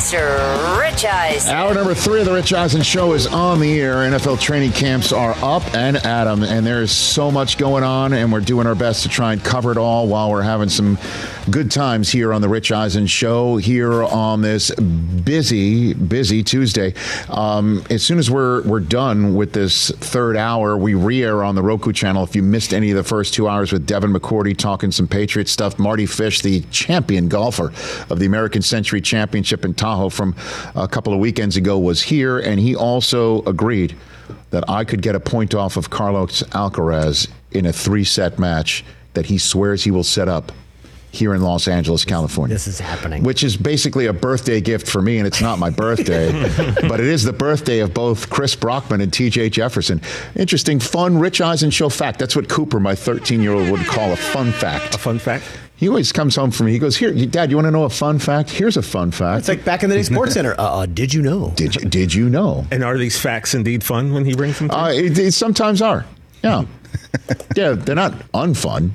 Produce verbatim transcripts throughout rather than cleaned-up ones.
Mister Rich Eisen. Hour number three of the Rich Eisen Show is on the air. N F L training camps are up and at 'em, and there is so much going on, and we're doing our best to try and cover it all while we're having some good times here on the Rich Eisen Show here on this busy, busy Tuesday. Um, as soon as we're we're done with this third hour, we re-air on the Roku channel. If you missed any of the first two hours with Devin McCourty talking some Patriot stuff, Marty Fish, the champion golfer of the American Century Championship in Tahoe from a couple of weekends ago, was here, and he also agreed that I could get a point off of Carlos Alcaraz in a three-set match that he swears he will set up here in Los Angeles, California. This is happening. Which is basically a birthday gift for me, and it's not my birthday, but it is the birthday of both Chris Brockman and T J Jefferson. Interesting, fun, Rich Eisen Show fact. That's what Cooper, my thirteen-year-old, would call a fun fact. A fun fact? He always comes home from me. He goes, "Here, Dad, you want to know a fun fact? Here's a fun fact." It's like back in the day, Sports Center. Uh, uh, did you know? Did you, did you know? And are these facts indeed fun when he brings them to Uh, it, it sometimes are. Yeah. Yeah, they're not unfun.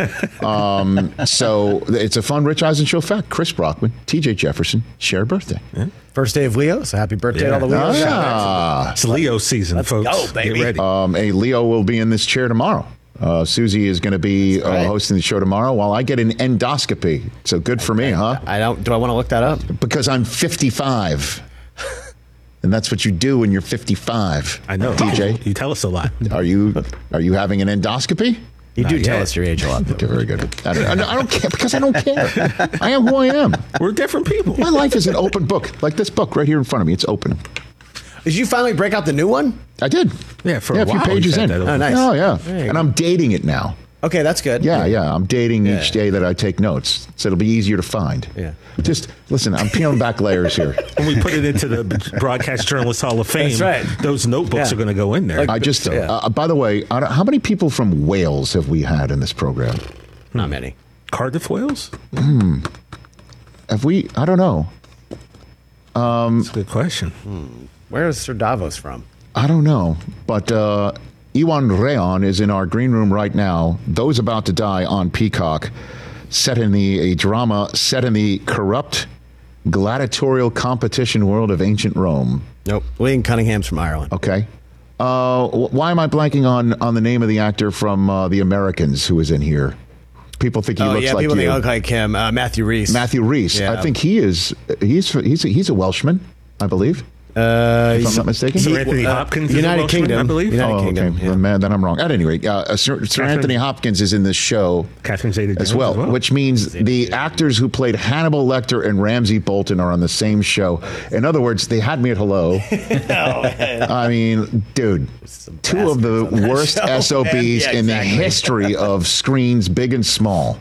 Um, so it's a fun Rich Eisen Show fact. Chris Brockman, T J Jefferson share a birthday. Yeah. First day of Leo, so happy birthday Yeah. to all the Leos. Oh, yeah. It's Leo season, Let's folks. go, baby. Get ready. Um, a Leo will be in this chair tomorrow. Uh, Susie is going to be That's right. uh, hosting the show tomorrow while I get an endoscopy. So good for me, huh? I don't. Do I want to look that up? Because I'm fifty-five. And that's what you do when you're fifty-five. I know. D J, You tell us a lot. are you are you having an endoscopy? You do Not tell yet. us your age a lot. Okay, very good. I don't, I don't care because I don't care. I am who I am. We're different people. My life is an open book, like this book right here in front of me. It's open. Did you finally break out the new one? I did. Yeah, for yeah, a a few while, pages you said in. that. Oh, nice. Oh, yeah. There you And go. I'm dating it now. Okay, that's good. Yeah, yeah. I'm dating Yeah. each day that I take notes, so it'll be easier to find. Yeah. Just listen. I'm peeling back layers here. When we put it into the Broadcast Journalist Hall of Fame, That's right. those notebooks Yeah. are going to go in there. Like- I just. Yeah. Uh, by the way, I don't, how many people from Wales have we had in this program? Not many. Cardiff, Wales? Have we? I don't know. That's a good question. Where is Sir Davos from? I don't know. But uh, Iwan Rayon is in our green room right now. Those About to Die on Peacock, set in the a drama set in the corrupt gladiatorial competition world of ancient Rome. Nope. William Cunningham's from Ireland. Okay. Uh, wh- why am I blanking on, on the name of the actor from uh, The Americans who is in here? People think he Oh looks yeah, like people you. think I look like him. Uh, Matthew Reese. Matthew Reese. Yeah. I think he is. He's he's a, he's a Welshman, I believe. Uh, If I'm not mistaken. Sir Anthony uh, Hopkins is a United Welshman, Kingdom, I believe. United Oh, Kingdom. okay. Yeah. Well, man, then I'm wrong. At any rate, uh, Sir, Sir Catherine- Anthony Hopkins is in this show Catherine Zeta-Jones as well, which means the actors who played Hannibal Lecter and Ramsay Bolton are on the same show. In other words, they had me at hello. I mean, dude, two of the bastards on that worst show, S O Bs man. Yeah, in the exactly. history of screens, big and small.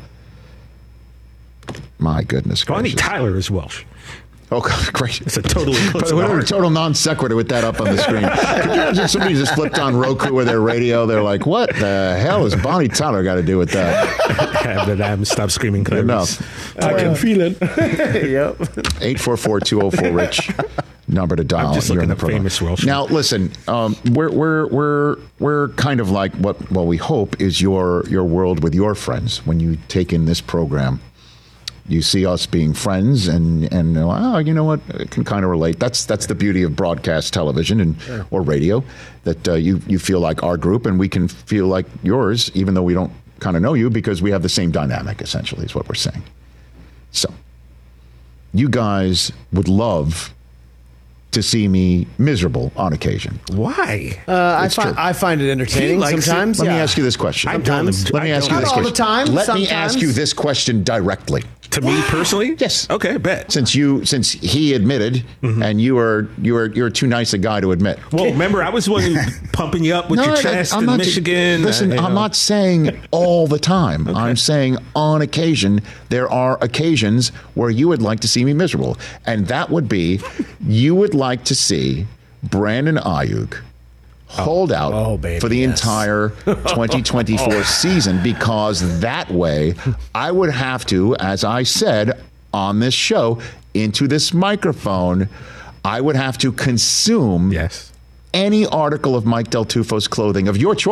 My goodness Bonnie gracious. Tyler is Welsh. Oh, great. It's a total eclipse of What a heart. total non sequitur with that up on the screen. Could you imagine somebody just flipped on Roku or their radio? They're like, what the hell has Bonnie Tyler got to do with that? Yeah, but I'm stop screaming, Clarice. Enough. I can feel it. Yep. eight four four, two oh four, RICH. Number to dial. I'm just here looking in the up program. famous Welsh. Now, listen, um, we're, we're, we're, we're kind of like what, what we hope is your, your world with your friends when you take in this program. You see us being friends, and and oh, you know what? I can kind of relate. That's that's the beauty of broadcast television and Sure. or radio. That uh, you you feel like our group, and we can feel like yours, even though we don't kind of know you, because we have the same dynamic. Essentially, is what we're saying. So, you guys would love to see me miserable on occasion. Why? Uh, I, It's find, true. I find it entertaining He likes it. sometimes. Let me yeah. ask you this question. I don't. Sometimes. Let me I ask you don't. this Not all the question. time, Let me sometimes. ask you this question directly. To me personally? Yes. Okay, bet. Since you, since he admitted, and you are, you are, you're too nice a guy to admit. Well, remember, I was the one who pumping you up with your I- chest I'm in not- Michigan. Listen, uh, you I'm know. not saying all the time. I'm saying on occasion, there are occasions where you would like to see me miserable. And that would be, you would like to see Brandon Ayuk hold out Oh, baby, for the yes. entire twenty twenty-four season, because that way I would have to, as I said on this show, into this microphone, I would have to consume Yes. any article of Mike Del Tufo's clothing of your choice.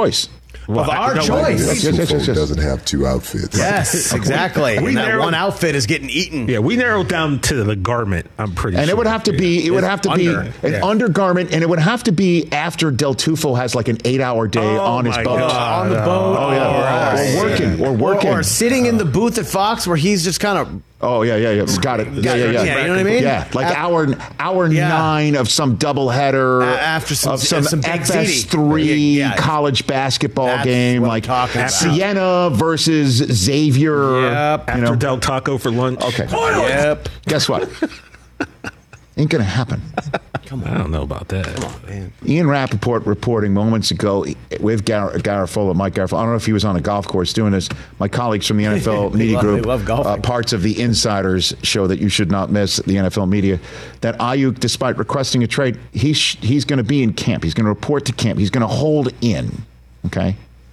Well, of I- our no, choice. Yes, yes, yes, yes, yes. doesn't have two outfits. Yes, exactly. We And that narrowed- one outfit is getting eaten. Yeah, we narrowed down to the garment. I'm pretty And sure. it would have to be, it would have to Under. be an Yeah. undergarment, and it would have to be after Del Tufo has like an eight-hour day Oh, on his my boat. God. On the boat. Oh yeah, right. or working, or Or, working. or sitting in the booth at Fox where he's just kind of. Oh yeah, yeah, yeah. Got it. Yeah, yeah, yeah. Yeah, you know what I mean? Yeah, like A- hour hour Yeah. nine of some doubleheader A- after some- of some, some big F S Z D. three Yeah, yeah. college basketball That's game, what I'm like talking about. Siena versus Xavier. Yep. You After know? Del Taco for lunch. Okay. Yep. Guess what? Ain't gonna happen. I don't know about that. Man. Ian Rappaport reporting moments ago with Gar- Garofalo, Mike Garofalo. I don't know if he was on a golf course doing this. My colleagues from the N F L They Media love- Group, they love golfing. uh, parts of the Insiders show that you should not miss, the N F L Media, that Ayuk, despite requesting a trade, he's, he's going to be in camp. He's going to report to camp. He's going to hold in. Okay?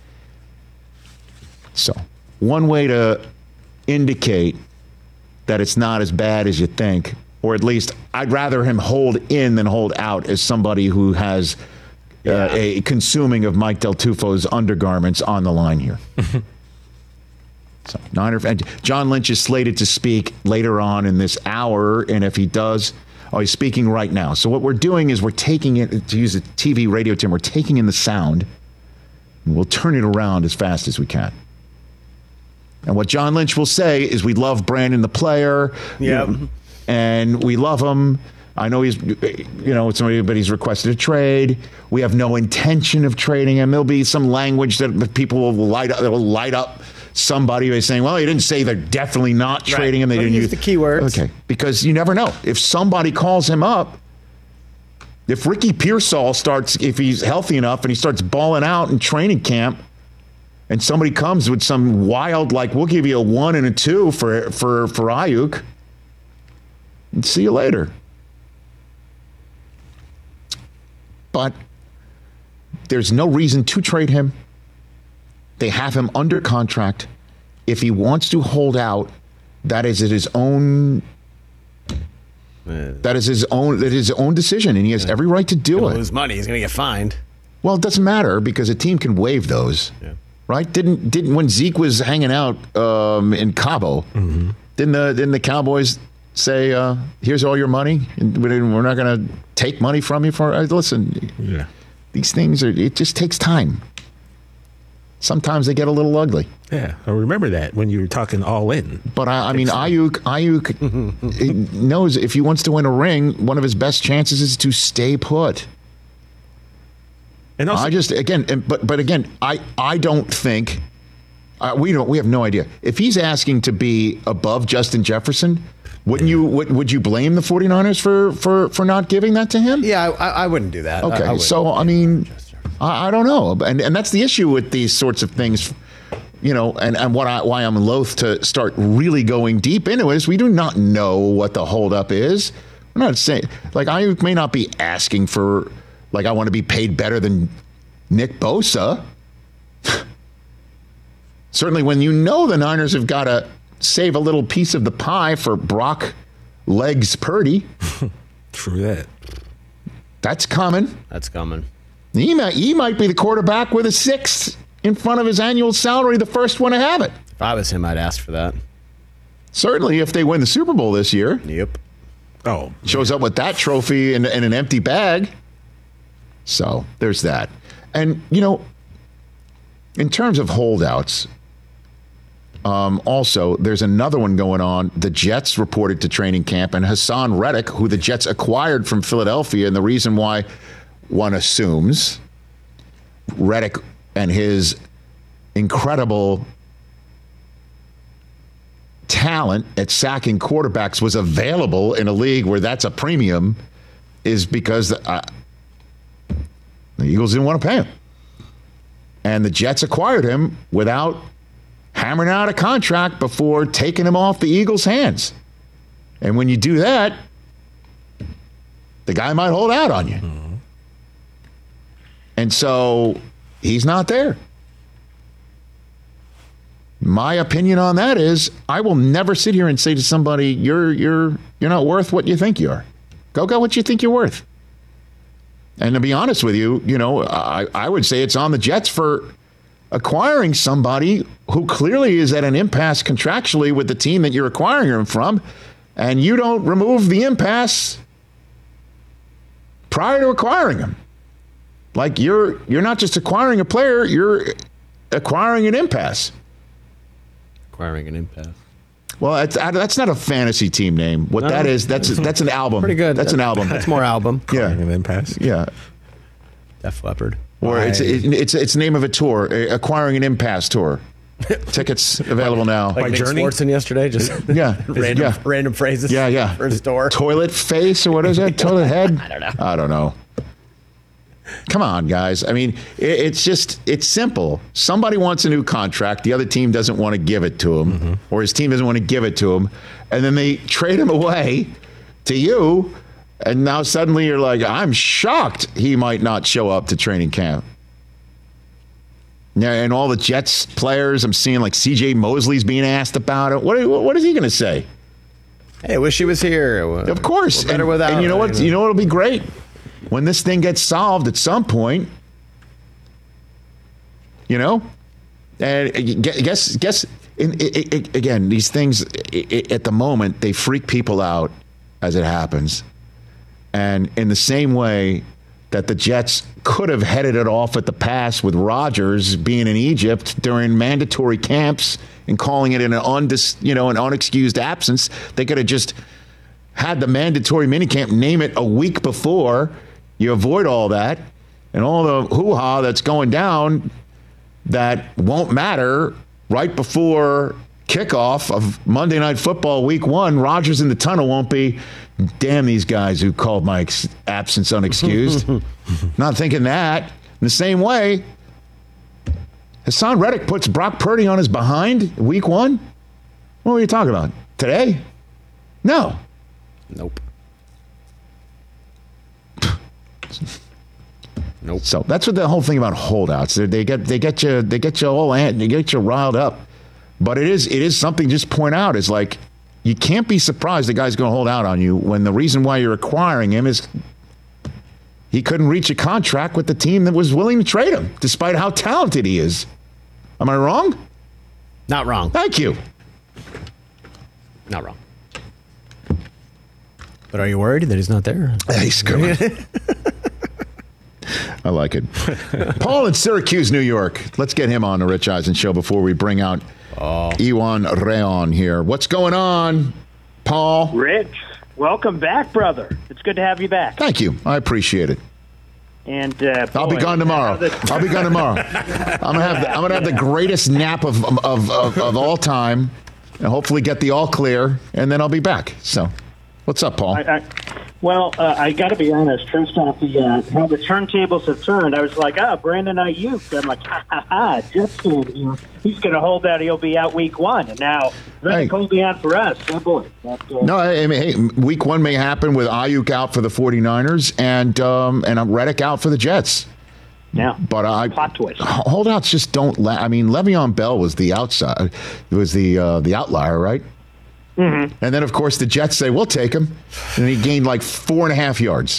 So, one way to indicate that it's not as bad as you think, or at least I'd rather him hold in than hold out as somebody who has uh, a consuming of Mike Del Tufo's undergarments on the line here. So, Niner fan, John Lynch is slated to speak later on in this hour, and if he does, oh, he's speaking right now. So what we're doing is we're taking it, to use a T V radio term, we're taking in the sound, and we'll turn it around as fast as we can. And what John Lynch will say is, we love Brandon the player. Yep. And we love him. I know he's, you know, somebody, but he's requested a trade. We have no intention of trading him. There'll be some language that people will light up, that will light up somebody by saying, well, he didn't say they're definitely not trading him. They They'll didn't use the keywords. Okay. Because you never know. If somebody calls him up, if Ricky Pearsall starts, if he's healthy enough and he starts balling out in training camp, and somebody comes with some wild, like, we'll give you a one and a two for for for Ayuk, and see you later. But there's no reason to trade him. They have him under contract. If he wants to hold out, that is at his own. That is his own. That is his own decision, and he has every right to do He'll it. lose money. He's going to get fined. Well, it doesn't matter because a team can waive those, Yeah. right? Didn't didn't when Zeke was hanging out um, in Cabo, Mm-hmm. didn't the didn't the Cowboys say, uh, "Here's all your money, and we're not going to take money from you for"? Uh, listen, Yeah. these things are. It just takes time. Sometimes they get a little ugly. Yeah. I remember that when you were talking all in. But I, I mean, Ayuk, Ayuk he knows if he wants to win a ring, one of his best chances is to stay put. And also, I just again, and- but but again, I I don't think uh, we don't we have no idea if he's asking to be above Justin Jefferson. Wouldn't you would, would you blame the 49ers for for for not giving that to him? Yeah, I, I wouldn't do that. I- I Okay, wouldn't. so I mean, I, I don't know, and and that's the issue with these sorts of things. You know, and, and what I, why I'm loath to start really going deep into it is we do not know what the holdup is. We're not saying, like, I may not be asking for, like, I want to be paid better than Nick Bosa. Certainly when you know the Niners have got to save a little piece of the pie for Brock Legs Purdy, true that. that's coming. That's coming. He might, he might be the quarterback with a sixth in front of his annual salary, the first one to have it. If I was him, I'd ask for that. Certainly if they win the Super Bowl this year. Yep. Oh, Shows up with that trophy in, in an empty bag. So there's that. And, you know, in terms of holdouts, um, also, there's another one going on. The Jets reported to training camp, and Hassan Reddick, who the Jets acquired from Philadelphia, and the reason why one assumes Reddick and his incredible talent at sacking quarterbacks was available in a league where that's a premium is because the, uh, the Eagles didn't want to pay him. And the Jets acquired him without hammering out a contract before taking him off the Eagles' hands. And when you do that, the guy might hold out on you. Mm-hmm. And so he's not there. My opinion on that is I will never sit here and say to somebody, you're you're you're not worth what you think you are. Go get what you think you're worth. And to be honest with you, you know, I, I would say it's on the Jets for acquiring somebody who clearly is at an impasse contractually with the team that you're acquiring him from, and you don't remove the impasse prior to acquiring him. Like you're you're not just acquiring a player, you're acquiring an impasse. Acquiring an impasse. Well, that's, that's not a fantasy team name. What No. that is, that's that's an album. Pretty good. That's an album. That's more album. Yeah, An impasse. yeah. Def Leppard. Or it's it, it's it's the name of a tour, uh, acquiring an impasse tour. Tickets available now. Like By Nick Journey? Swartzen yesterday, just Yeah, random, yeah. random phrases. Yeah, yeah. For his store. Toilet face or what is it? Toilet head? I don't know. I don't know. Come on, guys. I mean, it, it's just, it's simple. Somebody wants a new contract. The other team doesn't want to give it to him, mm-hmm. or his team doesn't want to give it to him. And then they trade him away to you. And now suddenly you're like, I'm shocked he might not show up to training camp. Yeah, and all the Jets players, I'm seeing like C J Mosley's being asked about it. What, what is he going to say? Hey, wish he was here. Of course. We're better and, without and you know him. what? You know what'll be great? When this thing gets solved at some point, you know, and guess guess in, it, it, again, these things it, at the moment they freak people out as it happens, and in the same way that the Jets could have headed it off at the pass with Rodgers being in Egypt during mandatory camps and calling it an undis, you know, an unexcused absence, they could have just had the mandatory minicamp, name it a week before. You avoid all that and all the hoo-ha that's going down that won't matter right before kickoff of Monday Night Football week one. Rodgers in the tunnel won't be, damn these guys who called my ex- absence unexcused. Not thinking that. In the same way, Hassan Reddick puts Brock Purdy on his behind week one. What were you talking about? Today? No. Nope. Nope. So that's what the whole thing about holdouts. They, they get they get you they get you all they get you riled up. But it is it is something just to point out is like you can't be surprised the guy's going to hold out on you when the reason why you're acquiring him is he couldn't reach a contract with the team that was willing to trade him, despite how talented he is. Am I wrong? Not wrong. Thank you. Not wrong. But are you worried that he's not there? Hey, screw it. I like it. Paul in Syracuse, New York. Let's get him on the Rich Eisen show before we bring out oh. Iwan Rayon here. What's going on, Paul? Rich, welcome back, brother. It's good to have you back. Thank you. I appreciate it. And uh, I'll boy, be gone tomorrow. I'll be gone tomorrow. I'm gonna have the, I'm gonna have the greatest nap of of, of of all time, and hopefully get the all clear, and then I'll be back. So, what's up, Paul? I, I, well, uh, I got to be honest. First off, the uh, how the turntables have turned. I was like, ah, oh, Brandon Ayuk. I'm like, ha ha ha. Jets fan here. He's going to hold out. He'll be out week one. And now Reddick Hey. holding out for us. Oh boy. That, uh, No, I mean, hey, week one may happen with Ayuk out for the 49ers and um, and Reddick out for the Jets. Now, But I plot twist. holdouts just don't. La- I mean, Le'Veon Bell was the outside. It was the uh, the outlier, right? Mm-hmm. And then, of course, the Jets say, we'll take him. And he gained like four and a half yards.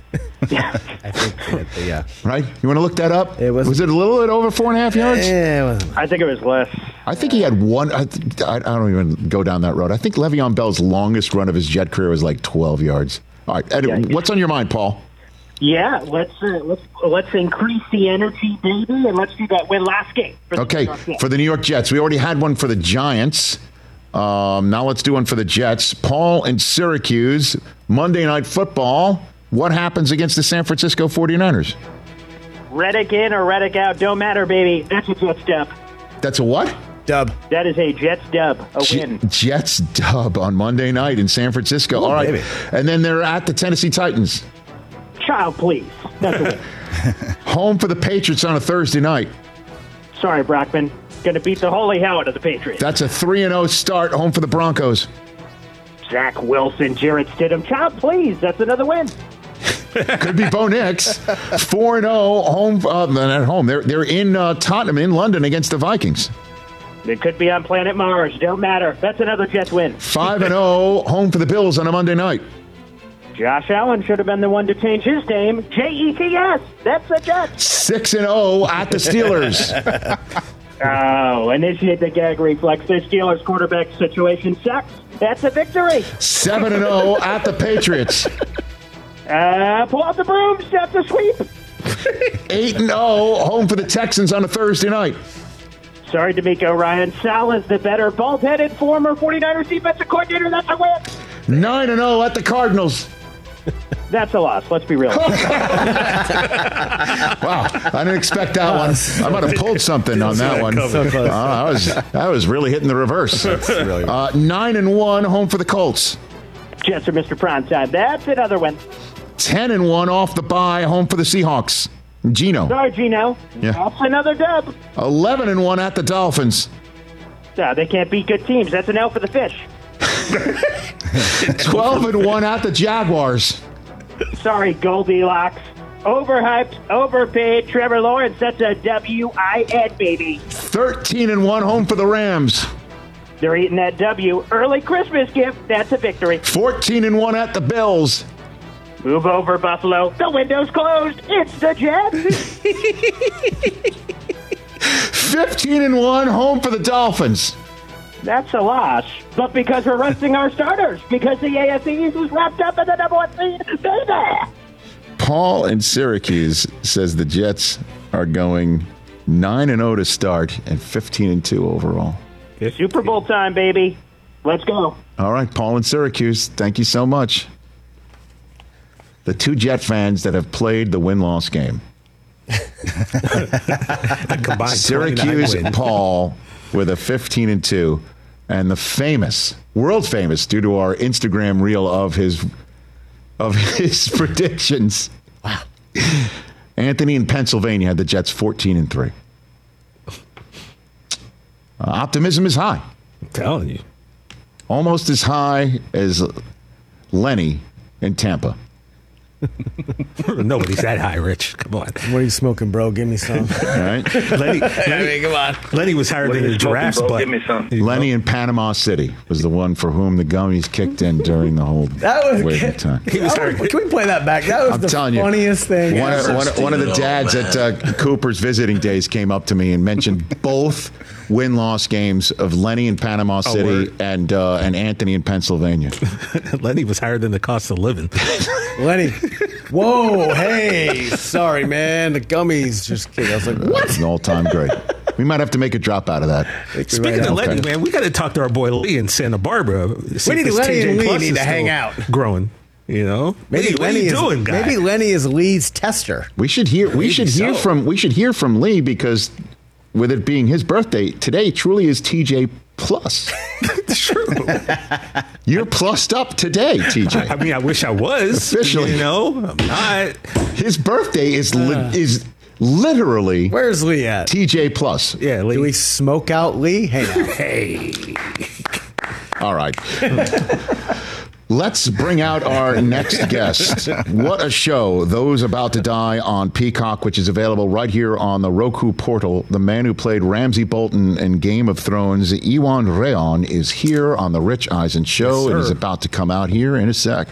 I think, that, yeah. Right? You want to look that up? It was- was it a little bit over four and a half yards? Yeah, it wasn't. I think it was less. I think he had one. I, th- I I don't even go down that road. I think Le'Veon Bell's longest run of his Jet career was like twelve yards. All right. Ed, Yeah, yeah. what's on your mind, Paul? Yeah, let's uh, let's let's increase the energy, baby, and let's do that win last game. For the Okay, New York Jets. for the New York Jets. We already had one for the Giants. Um, now let's do one for the Jets. Paul in Syracuse, Monday Night Football. What happens against the San Francisco 49ers? Reddick in or Reddick out, don't matter, baby. That's a Jets dub. That's a what? Dub. That is a Jets dub, a J- win. Jets dub on Monday night in San Francisco. Ooh, All right. baby. And then they're at the Tennessee Titans. Child, please. That's a win. Home for the Patriots on a Thursday night. Sorry, Brockman. Going to beat the holy hell out of the Patriots. That's a three and oh start. Home for the Broncos. Zach Wilson, Jarrett Stidham. Child, please. That's another win. Could be Bo Nix. four and oh home. Uh, not at home. They're, they're in uh, Tottenham in London against the Vikings. It could be on planet Mars. Don't matter. That's another Jets win. five and oh home for the Bills on a Monday night. Josh Allen should have been the one to change his name. J E T S. That's the Jets. six and oh at the Steelers. Oh, initiate the gag reflex. The Steelers quarterback situation sucks. That's a victory. seven and oh at the Patriots. Uh, pull out the brooms. That's a sweep. eight and oh home for the Texans on a Thursday night. Sorry, D'Amico Ryan. Sal is the better bald-headed former 49ers defensive coordinator. That's a win. nine and oh at the Cardinals. That's a loss. Let's be real. Wow, I didn't expect that one. I might have pulled something on that one. So close. Uh, I was I was really hitting the reverse. really Uh, nine and one home for the Colts. Jets are Mister Primetime. That's another win. Ten and one off the bye, home for the Seahawks. Gino. Sorry, Gino. Yeah. That's another dub. Eleven and one at the Dolphins. Uh, they can't beat good teams. That's an L for the fish. Twelve and one at the Jaguars. Sorry, Goldilocks. Overhyped, overpaid. Trevor Lawrence. That's a W I N, baby. Thirteen and one home for the Rams. They're eating that W. Early Christmas gift. That's a victory. Fourteen and one at the Bills. Move over, Buffalo. The window's closed. It's the Jets. Fifteen and one home for the Dolphins. That's a loss. But because we're resting our starters. Because the A F C East is wrapped up in the number one seed. Baby! Paul in Syracuse says the Jets are going nine and oh to start and fifteen and two overall. Super Bowl time, baby. Let's go. All right, Paul in Syracuse, thank you so much. The two Jet fans that have played the win-loss game. A combined Syracuse twenty-nine win. Paul with a fifteen and two, and the famous, world famous, due to our Instagram reel of his of his predictions. Wow. Anthony in Pennsylvania had the Jets fourteen and three. Uh, optimism is high. I'm telling you. Almost as high as Lenny in Tampa. Nobody's that high, Rich. Come on. What are you smoking, bro? Give me some. All right. Lenny, Lenny, come on. Lenny was higher What than are the you smoking, giraffe's bro? butt. Give me some. Lenny in Panama City was the one for whom the gummies kicked in during the whole That was waiting good. time. He was higher. Can we play that back? That was I'm the telling you, funniest thing One, ever. one, one of the dads at uh, Cooper's visiting days came up to me and mentioned both win-loss games of Lenny in Panama City word. and uh, and Anthony in Pennsylvania. Lenny was higher than the cost of living. Lenny. Whoa, hey. Sorry, man. The gummies. Just kidding. I was like, what? It's an all-time great. We might have to make a drop out of that. Speaking of Lenny, man, we got to talk to our boy Lee in Santa Barbara. See We need if this Lenny T J and Lee Plus need is to hang still out. Growing, you know. Maybe Lee, what Lenny are you is doing, guy? maybe Lenny is Lee's tester. We should hear. We Maybe should hear so. from. We should hear from Lee because, with it being his birthday today, truly is T J plus. True. You're plussed up today, T J. I mean, I wish I was Officially. You know, I'm not. His birthday is li- is literally Where's Lee at? T J plus. Yeah, Lee. Do we smoke out Lee? Hey, now. Hey, All right. Let's bring out our next guest. What a show. Those About to Die on Peacock, which is available right here on the Roku portal. The man who played Ramsay Bolton in Game of Thrones, Iwan Rheon, is here on the Rich Eisen Show Yes, and is sir. about to come out here in a sec.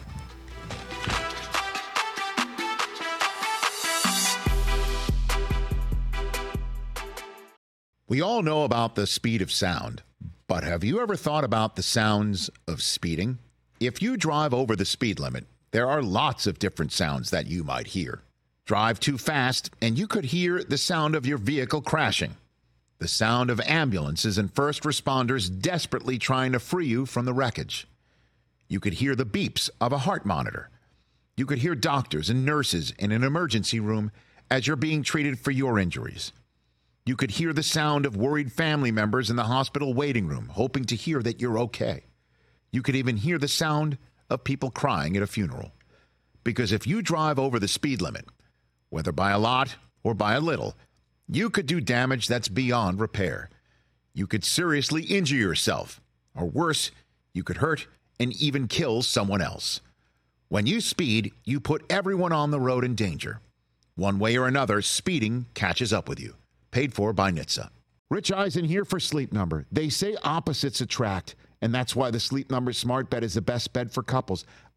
We all know about the speed of sound, but have you ever thought about the sounds of speeding? If you drive over the speed limit, there are lots of different sounds that you might hear. Drive too fast, and you could hear the sound of your vehicle crashing, the sound of ambulances and first responders desperately trying to free you from the wreckage. You could hear the beeps of a heart monitor. You could hear doctors and nurses in an emergency room as you're being treated for your injuries. You could hear the sound of worried family members in the hospital waiting room, hoping to hear that you're okay. You could even hear the sound of people crying at a funeral. Because if you drive over the speed limit, whether by a lot or by a little, you could do damage that's beyond repair. You could seriously injure yourself, or worse, you could hurt and even kill someone else. When you speed, you put everyone on the road in danger. One way or another, speeding catches up with you. Paid for by N H T S A. Rich Eisen here for Sleep Number. They say opposites attract, and that's why the Sleep Number Smart Bed is the best bed for couples.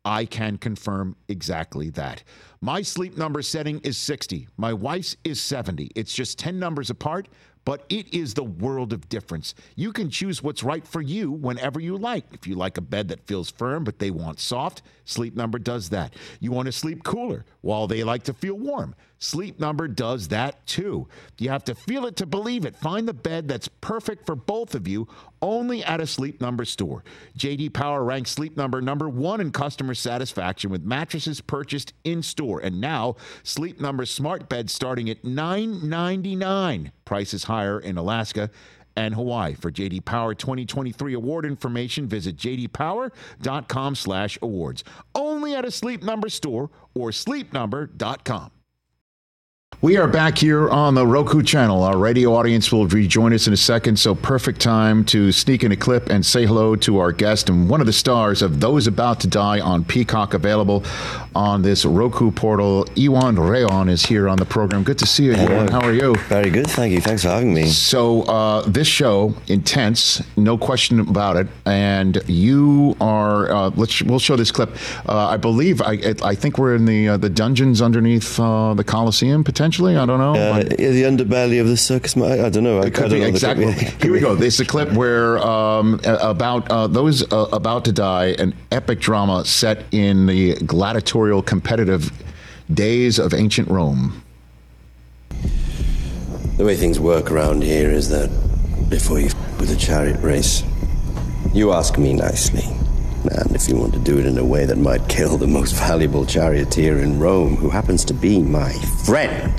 I can confirm exactly that. My Sleep Number setting is sixty. My wife's is seventy. It's just ten numbers apart, but it is the world of difference. You can choose what's right for you whenever you like. If you like a bed that feels firm, but they want soft, Sleep Number does that. You want to sleep cooler while they like to feel warm. Sleep Number does that too. You have to feel it to believe it. Find the bed that's perfect for both of you only at a Sleep Number store. J D Power ranks Sleep Number number one in customer satisfaction with mattresses purchased in-store. And now, Sleep Number smart beds starting at nine ninety-nine. Prices higher in Alaska and Hawaii. For J D Power twenty twenty-three award information, visit j d power dot com slash awards. Only at a Sleep Number store or sleep number dot com. We are back here on the Roku channel. Our radio audience will rejoin us in a second, so perfect time to sneak in a clip and say hello to our guest and one of the stars of Those About to Die on Peacock, available on this Roku portal. Iwan Rheon is here on the program. Good to see you, Hello. Iwan. How are you? Very good, thank you. Thanks for having me. So uh, this show, intense, no question about it. And you are. Uh, let's we'll show this clip. Uh, I believe I I think we're in the uh, the dungeons underneath uh, the Coliseum potentially. I don't know. Uh, the underbelly of the circus. I, I don't know. I, It could I don't be know exactly. Here we go. There's a clip where um, about uh, those uh, about to die, an epic drama set in the gladiatorial competitive days of ancient Rome. The way things work around here is that before you f- with a chariot race, you ask me nicely. And if you want to do it in a way that might kill the most valuable charioteer in Rome, who happens to be my friend,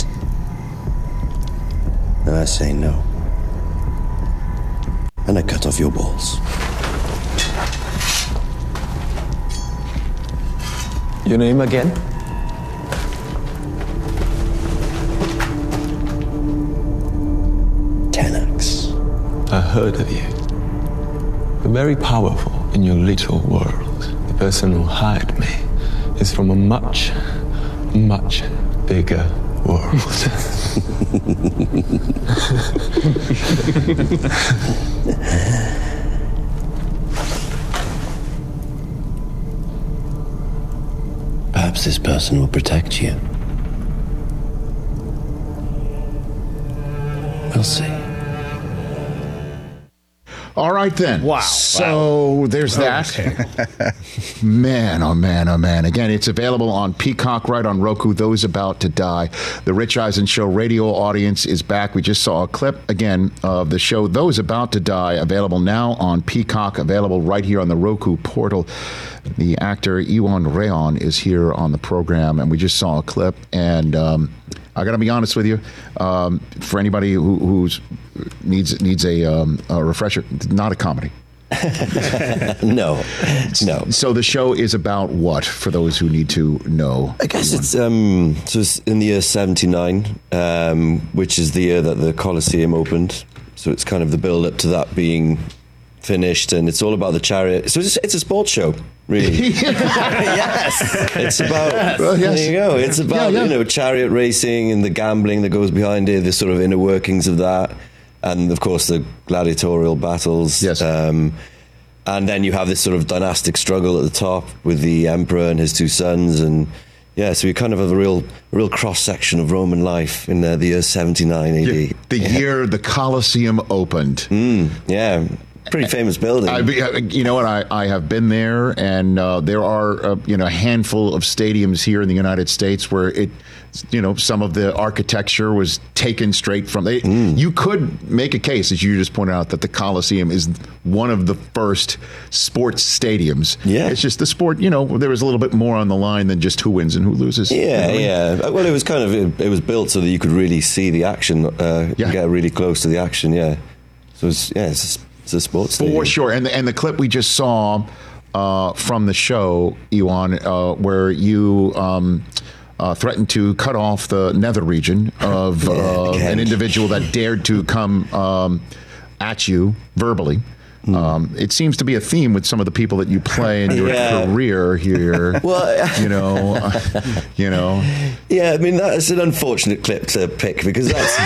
then I say no. And I cut off your balls. Your name again? Tenax. I heard of you. You're very powerful in your little world. The person who hired me is from a much, much bigger world. Perhaps this person will protect you. We'll see. All right, then. Wow. So there's that. Man, oh, man, oh, man. Again, it's available on Peacock, right on Roku, Those About to Die. The Rich Eisen Show radio audience is back. We just saw a clip, again, of the show Those About to Die, available now on Peacock, available right here on the Roku portal. The actor Iwan Rheon is here on the program, and we just saw a clip, and um, I got to be honest with you, um, for anybody who who's needs needs a, um, a refresher, not a comedy. No, no. So the show is about what, for those who need to know? I guess it's um, so it's in the year seventy-nine, um, which is the year that the Colosseum opened. So it's kind of the build up to that being finished, and it's all about the chariot. So it's, it's a sports show, really. Yes, it's about. Well, yes. There you go. It's about Yeah, yeah. you know chariot racing and the gambling that goes behind it, the sort of inner workings of that, and of course the gladiatorial battles. Yes. Um, and then you have this sort of dynastic struggle at the top with the emperor and his two sons, and yeah, so you kind of have a real, real cross section of Roman life in uh, the year seventy-nine A D. The yeah. year the Colosseum opened. Mm, yeah. Pretty famous building. I, you know what? I, I have been there, and uh, there are uh, you know a handful of stadiums here in the United States where it, you know, some of the architecture was taken straight from. They, mm. You could make a case, as you just pointed out, that the Coliseum is one of the first sports stadiums. Yeah, it's just the sport. You know, there was a little bit more on the line than just who wins and who loses. Yeah, you know? yeah. Well, it was kind of it, it was built so that you could really see the action, uh, yeah. get really close to the action. Yeah, so it's, yeah, it's. It's a sports For stadium. sure. And the, and the clip we just saw uh, from the show, Iwan, uh, where you um, uh, threatened to cut off the nether region of yeah, uh, an individual that dared to come um, at you verbally. Mm. Um, it seems to be a theme with some of the people that you play in your yeah. career here. Well, you know, uh, you know. Yeah, I mean that's an unfortunate clip to pick because that's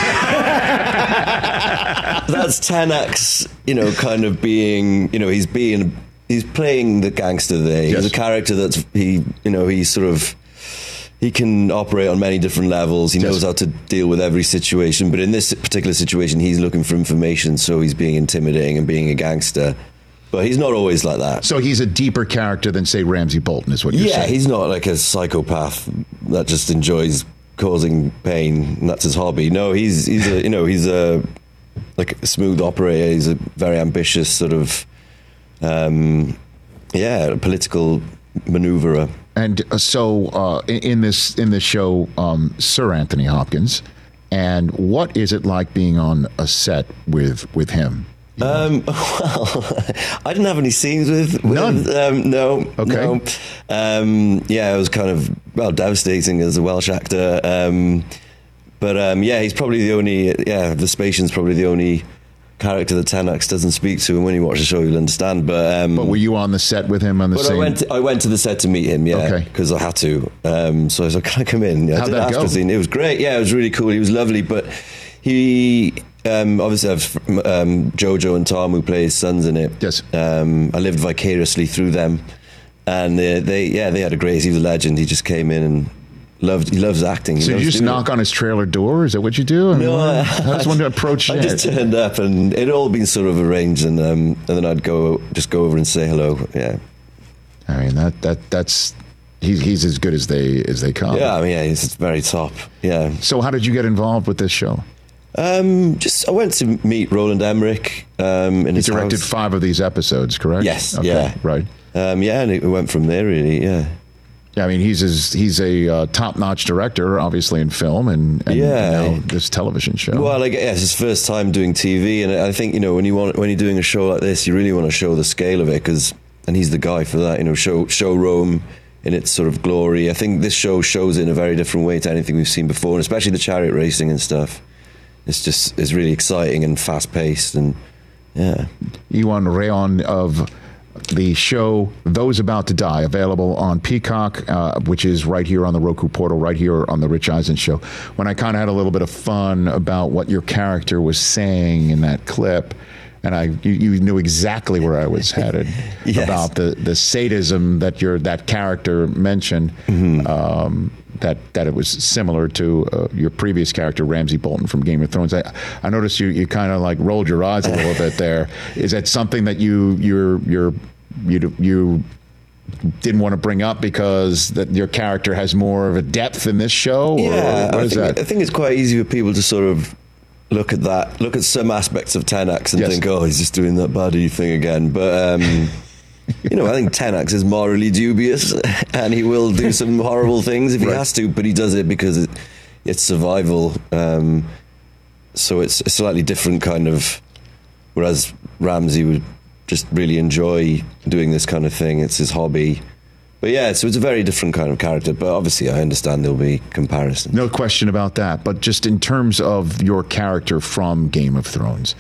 that's Tenax, you know, kind of being, you know, he's being he's playing the gangster there. He's Yes. a character that's he you know he's sort of he can operate on many different levels. He Yes. knows how to deal with every situation. But in this particular situation, he's looking for information, so he's being intimidating and being a gangster. But he's not always like that. So he's a deeper character than, say, Ramsay Bolton, is what you're Yeah, saying. he's not like a psychopath that just enjoys causing pain and that's his hobby. No, he's he's a you know he's a like a smooth operator. He's a very ambitious sort of um, yeah a political maneuverer. And uh, so uh, in, in this in this show, um, Sir Anthony Hopkins, and what is it like being on a set with with him? Um, well, I didn't have any scenes with, with None? Um, no. Okay. No. Um, yeah, it was kind of well devastating as a Welsh actor. Um, but um, yeah, he's probably the only. Yeah, Vespasian's probably the only character that Tenax doesn't speak to, and when you watch the show, you'll understand. But um, But were you on the set with him on the But same? I went. To, I went to the set to meet him. Yeah, Okay. because I had to. Um, so I was like, "Can I come in?" Yeah, I How'd did that ask go? for a scene. It was great. Yeah, it was really cool. He was lovely, but he um, obviously I've um, Jojo and Tom who play his sons in it. Yes. Um, I lived vicariously through them, and they, they yeah they had a great. He was a legend. He just came in and loved. He loves acting. He So you loves just doing knock it. on his trailer door? Is that what you do? I mean, No, I- how does one approach I it? just turned up, and it had all been sort of arranged, and um, and then I'd go just go over and say hello. Yeah. I mean that that that's he's he's as good as they as they come. Yeah, I mean, yeah, he's very top. Yeah. So how did you get involved with this show? Um, just I went to meet Roland Emmerich. Um, in He his directed house. five of these episodes, correct? Yes, Okay, yeah. right. Um, yeah, and it went from there. Really, yeah. Yeah, I mean he's as, he's a uh, top-notch director, obviously in film and, and Yeah. now this television show. Well, like, yeah, it's his first time doing T V, and I think you know when you want when you're doing a show like this, you really want to show the scale of it, because and he's the guy for that. You know, show show Rome in its sort of glory. I think this show shows it in a very different way to anything we've seen before, and especially the chariot racing and stuff. It's just it's really exciting and fast paced, and yeah. Iwan Rheon of the show Those About to Die, available on Peacock, uh, which is right here on the Roku portal, right here on the Rich Eisen show. When I kind of had a little bit of fun about what your character was saying in that clip, and I you, you knew exactly where I was headed Yes. about the, the sadism that your that character mentioned. Mm-hmm. Um, that that it was similar to uh, your previous character, Ramsay Bolton from Game of Thrones. I, I noticed you, you kind of like rolled your eyes a little bit there. Is that something that you you're you're you you didn't want to bring up because that your character has more of a depth in this show? Or Yeah, what I is think, that? I think it's quite easy for people to sort of look at that, look at some aspects of Tenax and Yes. think, oh, he's just doing that baddie thing again. But, um, you know, I think Tenax is morally dubious and he will do some horrible things if he Right. has to, but he does it because it, it's survival. Um, so it's a slightly different kind of, whereas Ramsay would just really enjoy doing this kind of thing. It's his hobby. But yeah, so it's a very different kind of character. But obviously, I understand there'll be comparisons. No question about that. But just in terms of your character from Game of Thrones,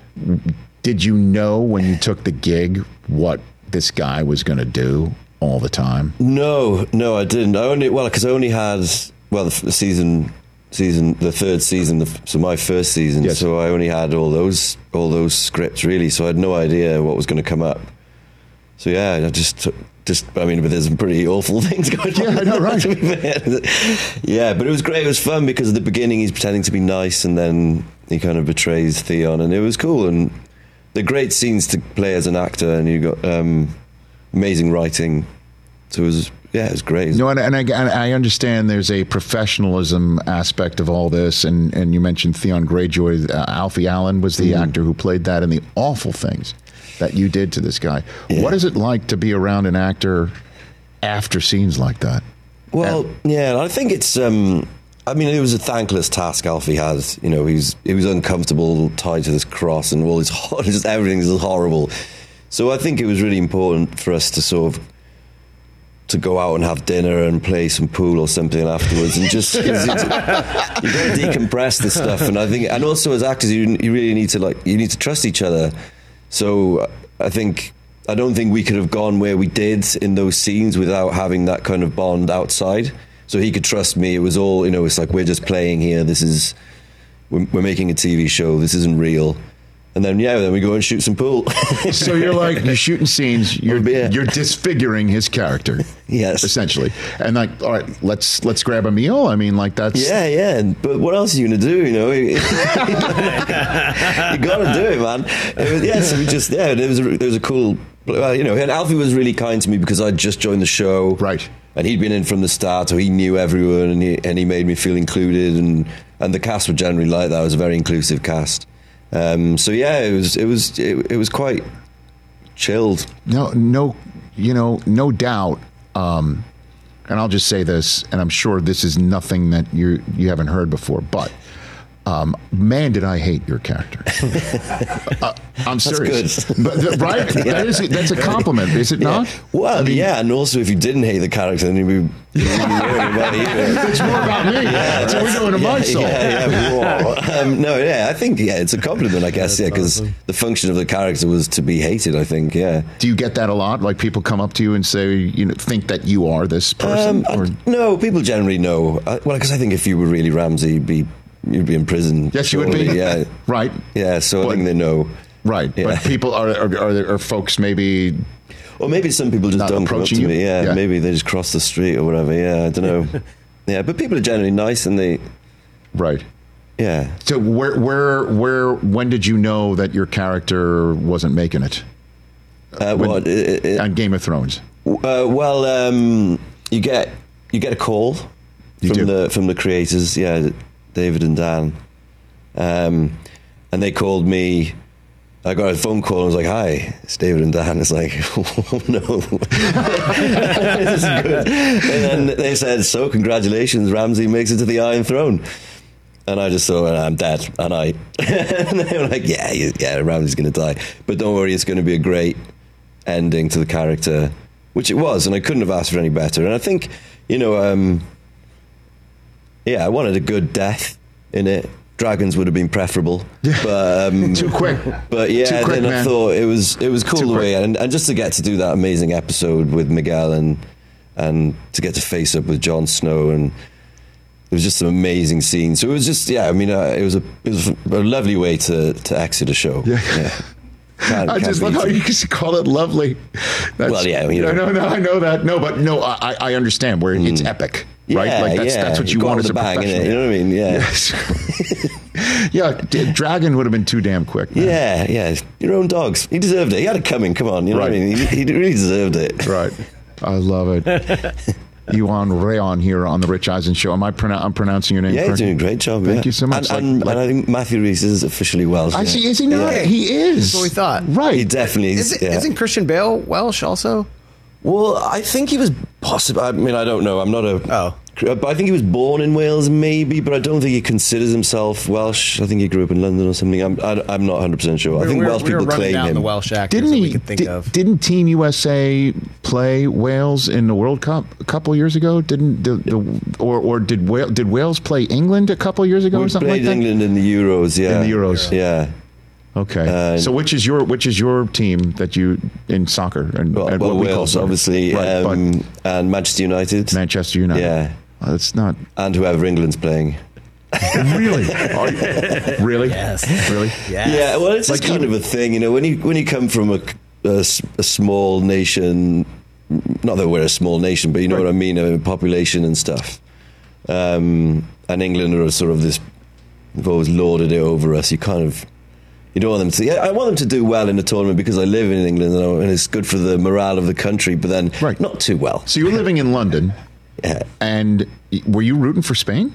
did you know when you took the gig what this guy was going to do all the time? No, no, I didn't. I only well because I only had well the, f- the season, season the third season, the, f- so my first season. Yes. So I only had all those all those scripts really. So I had no idea what was going to come up. So yeah, I just took. Just, I mean, but there's some pretty awful things going on. Yeah, I know, right? to be fair. Yeah, but it was great. It was fun because at the beginning he's pretending to be nice, and then he kind of betrays Theon, and it was cool. And they're great scenes to play as an actor, and you got um, amazing writing. So it was, yeah, it was great. No, and, and, I, and I understand there's a professionalism aspect of all this, and, and you mentioned Theon Greyjoy. Uh, Alfie Allen was the actor who played that, and the awful things that you did to this guy. Yeah. What is it like to be around an actor after scenes like that? Well, yeah, I think it's. Um, I mean, it was a thankless task Alfie had. You know, he was he was uncomfortable tied to this cross, and all his just everything is horrible. So I think it was really important for us to sort of to go out and have dinner and play some pool or something afterwards, and just 'cause it's- you got to decompress this stuff. And I think, and also as actors, you you really need to like you need to trust each other. So I think I don't think we could have gone where we did in those scenes without having that kind of bond outside. So he could trust me. It was all, you know, it's like we're just playing here. This is we're, we're making a T V show. This isn't real. And then, yeah, then we go and shoot some pool. So you're like, you're shooting scenes, you're Yeah. you're disfiguring his character. Yes. Essentially. And like, all right, let's let's grab a meal. I mean, like that's Yeah, yeah. But what else are you going to do, you know? You got to do it, man. It was, yeah, so we just, yeah, it was, a, it was a cool, well, you know, and Alfie was really kind to me because I'd just joined the show. Right. And he'd been in from the start, so he knew everyone, and he, and he made me feel included, and, and the cast were generally like that. It was a very inclusive cast. Um, so yeah, it was it was it, it was quite chilled. No, no, you know, no doubt. Um, and I'll just say this, and I'm sure this is nothing that you you haven't heard before, but um, man, did I hate your character? uh, I'm serious, good. But, th- right? Yeah. That is that's a compliment, is it not? Yeah. Well, I mean, yeah, and also if you didn't hate the character, then you'd be, you'd be worried about it. It's more about me. Yeah, so we're doing a yeah, my soul. Yeah, yeah. Whoa. um, no, yeah, I think yeah, it's a compliment, I guess, yeah, because awesome. the function of the character was to be hated. I think, yeah. Do you get that a lot? Like people come up to you and say, you know, think that you are this person? Um, or? I, no, people generally know. I, well, because I think if you were really Ramsey, you'd be you'd be in prison. Yes, you would surely, be. Yeah, Right. yeah. So But- I think they know. Right. Yeah. But people are, are, are, there, are folks maybe Or maybe some people just Not don't come up to approaching me. you? Yeah, Yeah. maybe they just cross the street or whatever. Yeah, I don't know. Yeah, but people are generally nice, and they, right? yeah. So where, where, where, when did you know that your character wasn't making it Uh, When- what? It, it, on Game of Thrones? Uh, well, um, you get you get a call You from do. the from the creators, yeah, David and Dan, um, and they called me. I got a phone call and I was like, "Hi, it's David and Dan." It's like, "Oh no, this is good." And then they said, "So, congratulations, Ramsey makes it to the Iron Throne." And I just thought, I'm dead, and I. And they were like, "Yeah, you- yeah, Ramsey's going to die, but don't worry, it's going to be a great ending to the character," which it was, and I couldn't have asked for any better. And I think, you know, um, yeah, I wanted a good death in it. Dragons would have been preferable, but um, Too quick. But yeah, Too quick, then I man. thought it was it was cool Too the way, quick. and, and just to get to do that amazing episode with Miguel and and to get to face up with Jon Snow, and it was just an amazing scene. So it was just yeah, I mean, uh, it was a it was a lovely way to to exit a show. Yeah. Can't- I can't just beat love how it. you just call it lovely. That's, Well, yeah, you no, know. no, no, I know that. No, but no, I, I understand where it's epic, right? Yeah, Like that's yeah. that's what you Got want on as the a bang, professional. innit? You know what I mean? Yeah. Yes. Yeah, D- Dragon would have been too damn quick. man. Yeah, yeah. Your own dogs. He deserved it. He had it coming. Come on. You know what I Right. mean? He, he really deserved it. Right. I love it. Yuan Rayon here on the Rich Eisen Show. Am I pronou- I'm pronouncing your name Yeah, you're correctly? doing a great job. Thank yeah. you so much. And, Like- and, like- and I think Matthew Rhys is officially Welsh. I yeah. see. Is he not? Yeah. He is. That's what we thought. Right. He definitely is. Is it, yeah. Isn't Christian Bale Welsh also? Well, I think he was possible. I mean, I don't know. I'm not a. Oh. But I think he was born in Wales, maybe, but I don't think he considers himself Welsh. I think he grew up in London or something. I'm, I, I'm not one hundred percent sure. I We think were, Welsh we were people running claim down him. the Welsh actors Didn't that he? we could think di- of. Didn't Team U S A play Wales in the World Cup a couple of years ago? Didn't the, the or or did Wales, did Wales play England a couple of years ago We or something like played that? England in the Euros, yeah. In the Euros. Yeah. Okay. Uh, so which is your which is your team that you in soccer and, Well, and well what we call Wales, soccer? obviously, Right, um, and Manchester United. but Manchester United. Yeah. Uh, it's not And whoever England's playing. really. Are you- really? Yes. Really? Yes. Yeah, well, it's just Like kind even- of a thing, you know. When you when you come from a, a s- a small nation, not that we're a small nation, but you know Right. what I mean, a population and stuff. Um, and England are sort of this. They've always lorded it over us. You kind of. You don't want them to. Yeah, I want them to do well in the tournament because I live in England and, I- and it's good for the morale of the country. But then, Right. not too well. So you're living in London, Yeah. and were you rooting for Spain?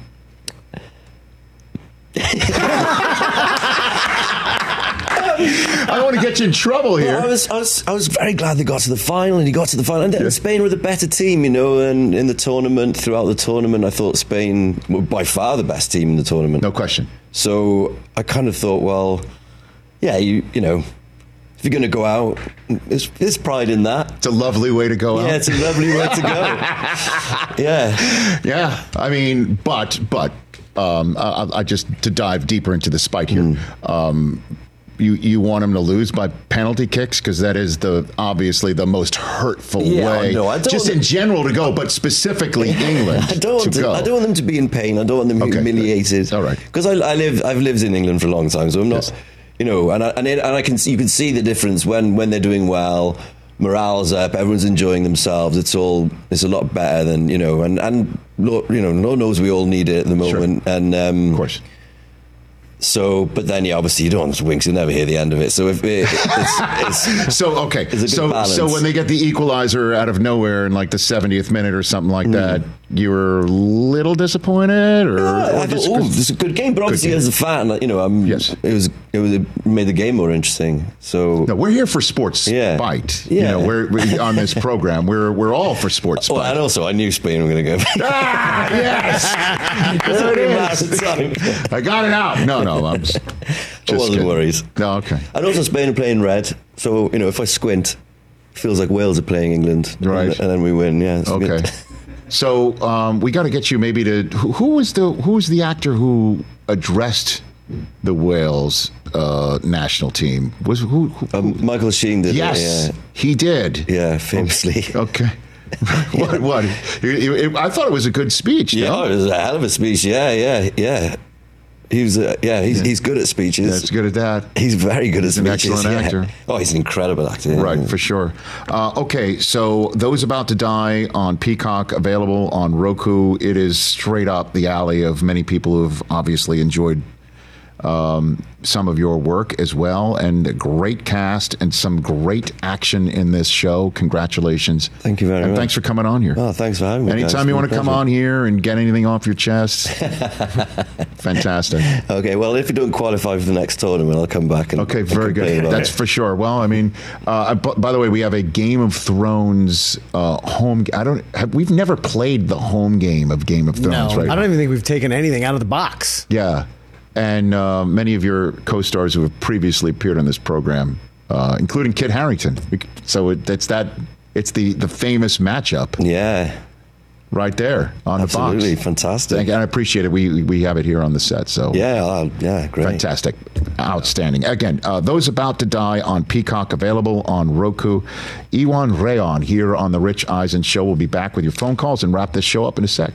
I don't want to get you in trouble here. Well, I was, I was, I was very glad they got to the final, and he got to the final. And then Spain were the better team, you know. And in the tournament, throughout the tournament, I thought Spain were by far the best team in the tournament. No question. So I kind of thought, well, yeah, you, you know, if you're going to go out, there's, there's pride in that. It's a lovely way to go out. Yeah, it's a lovely way to go. Yeah, Yeah, I mean, but but um, I, I just to dive deeper into the spike here. Mm. Um, you you want him to lose by penalty kicks because that is the obviously the most hurtful Yeah, way. no, I don't just want- in general to go, but specifically England I don't want to to, go. I don't want them to be in pain. I don't want them Okay. humiliated. All right. Because I, I live, I've lived in England for a long time, so I'm not. Yes. you know, and I, and, it, and I can you can see the difference when when they're doing well. Morale's up, everyone's enjoying themselves. It's all it's a lot better than you know, and and Lord, you know, Lord knows we all need it at the moment, sure. and um, of course. So, but then, yeah, obviously you don't want to winks. You'll never hear the end of it. So if it, it's, it's so okay, it's a good so balance. so when they get the equalizer out of nowhere in like the seventieth minute or something like mm. that, you were a little disappointed, or, no, or I just thought, oh, this is a good game. But obviously, game. as a fan, you know, I'm, yes, it was it was it made the game more interesting. So no, we're here for sports yeah. bite. Yeah, you know, we're, we're on this program. We're we're all for sports. Oh, bite. and also, I knew Spain were going to go. ah, yes, there it is. I got it out. No, no, I'm. Just, I wasn't kidding. worries. No, okay. And also Spain are playing red, so you know if I squint, it feels like Wales are playing England, right? And, and then we win. Yeah. Okay. Good. So um, we got to get you maybe to who, who was the who was the actor who addressed the Wales uh, national team? Was who? who, um, who? Michael Sheen did. Yes, it, yeah. he did. Yeah, famously. Okay. what? What? It, it, I thought it was a good speech. Yeah, no? it was a hell of a speech. Yeah, yeah, yeah. He was, uh, yeah, he's, yeah. he's good at speeches. That's good at that. He's very good he's at an speeches. Excellent yeah. actor. Oh, he's an incredible actor. Right, yeah. for sure. Uh, okay, so Those About to Die on Peacock, available on Roku. It is straight up the alley of many people who have obviously enjoyed um, some of your work as well, and a great cast and some great action in this show. Congratulations. Thank you very and much. Thanks for coming on here. Oh, thanks for having me. Anytime guys. you want to come pleasure. on here and get anything off your chest, fantastic. Okay, well, if you don't qualify for the next tournament, I'll come back. And, okay, very and good. That's it. for sure. Well, I mean, uh, by the way, we have a Game of Thrones uh, home. I don't. Have, we've never played the home game of Game of Thrones, no, right? I don't even think we've taken anything out of the box. Yeah. And uh, many of your co-stars who have previously appeared on this program, uh, including Kit Harington. So it, it's that it's the, the famous matchup. Yeah, right there on Absolutely. the box. Absolutely fantastic. And I appreciate it. We we have it here on the set. So yeah, uh, yeah, great, fantastic, outstanding. Again, uh, Those About to Die on Peacock, available on Roku. Iwan Rheon here on the Rich Eisen Show. We'll be back with your phone calls and wrap this show up in a sec.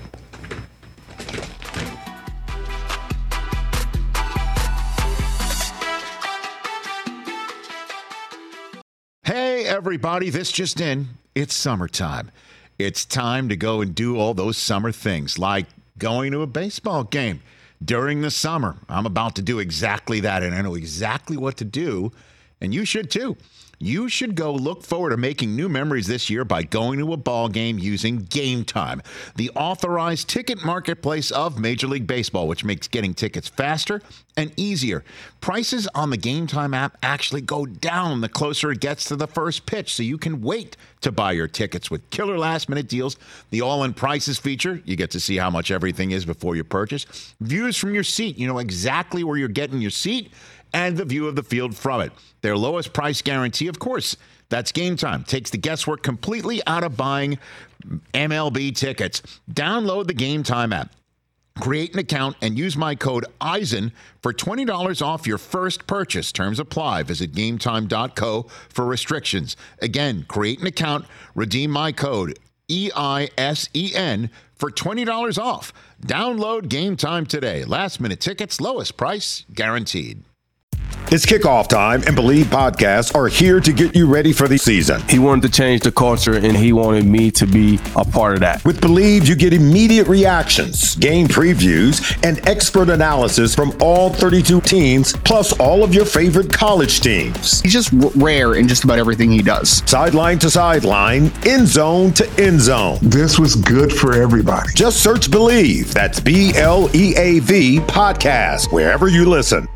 Everybody, this just in, it's summertime. It's time to go and do all those summer things, like going to a baseball game during the summer. I'm about to do exactly that, and I know exactly what to do, and you should too. You should go look forward to making new memories this year by going to a ball game using Game Time, the authorized ticket marketplace of Major League Baseball, which makes getting tickets faster and easier. Prices on the Game Time app actually go down the closer it gets to the first pitch, so you can wait to buy your tickets with killer last-minute deals. The all-in prices feature, you get to see how much everything is before you purchase. Views from your seat, you know exactly where you're getting your seat, and the view of the field from it. Their lowest price guarantee, of course, that's Game Time. Takes the guesswork completely out of buying M L B tickets. Download the Game Time app. Create an account and use my code Eisen for twenty dollars off your first purchase. Terms apply. Visit gametime dot co for restrictions. Again, create an account, redeem my code E I S E N for twenty dollars off. Download Game Time today. Last minute tickets, lowest price guaranteed. It's kickoff time, and Believe podcasts are here to get you ready for the season. He wanted to change the culture, and he wanted me to be a part of that. With Believe, you get immediate reactions, game previews, and expert analysis from all thirty-two teams, plus all of your favorite college teams. He's just r- rare in just about everything he does. Sideline to sideline, end zone to end zone. This was good for everybody. Just search Believe. That's B L E A V podcast, wherever you listen.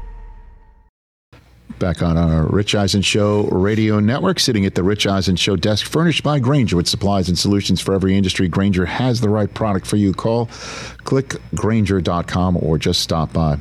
Back on our Rich Eisen Show radio network, sitting at the Rich Eisen Show desk, furnished by Grainger with supplies and solutions for every industry. Grainger has the right product for you. Call, click Grainger dot com, or just stop by.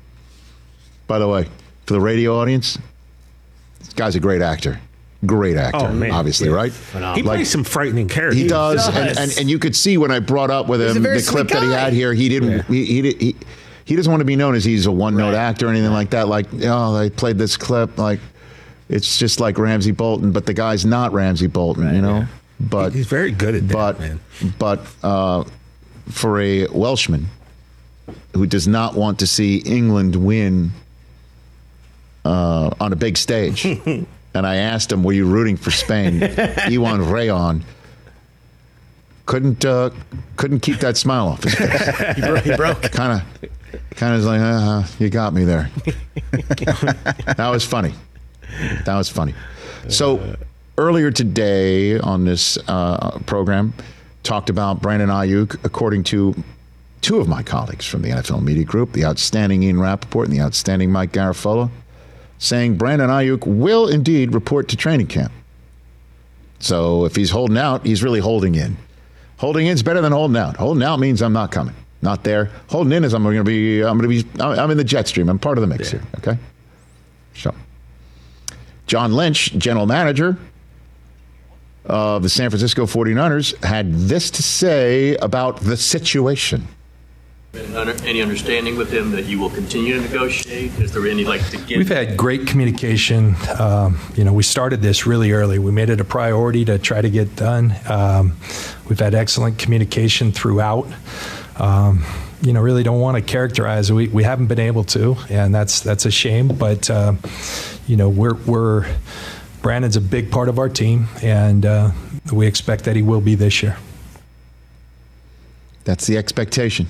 By the way, for the radio audience, this guy's a great actor. Great actor, oh, man. obviously, yeah. right? Phenomenal. He like, plays some frightening characters. He does, he does. And, and, and you could see when I brought up with He's him the clip that he had here, he didn't, yeah. he, he, he, he doesn't want to be known as he's a one-note right. actor or anything like that. Like, oh, I played this clip, like, it's just like Ramsey Bolton, but the guy's not Ramsey Bolton, right, you know? Yeah. But he's very good at that, but, man. But uh, for a Welshman who does not want to see England win uh, on a big stage. And I asked him, were you rooting for Spain? Iwan Rayon couldn't uh, couldn't keep that smile off his face. he, broke, he broke. Kind of, kind of like, uh, you got me there. That was funny. That was funny. So earlier today on this uh, program, talked about Brandon Ayuk, according to two of my colleagues from the N F L Media Group, the outstanding Ian Rappaport and the outstanding Mike Garafolo, saying Brandon Ayuk will indeed report to training camp. So if he's holding out, he's really holding in. Holding in is better than holding out. Holding out means I'm not coming, not there. Holding in is I'm going to be, I'm going to be, I'm in the jet stream. I'm part of the mix yeah. here. Okay. So, John Lynch, general manager of the San Francisco forty-niners, had this to say about the situation. Any understanding with him that you will continue to negotiate? Is there any like to get? We've had great communication. Um, you know, we started this really early. We made it a priority to try to get done. Um, we've had excellent communication throughout. Um, you know, really don't want to characterize. We we haven't been able to, and that's that's a shame. But uh, you know, we're we're Brandon's a big part of our team, and uh, we expect that he will be this year. That's the expectation.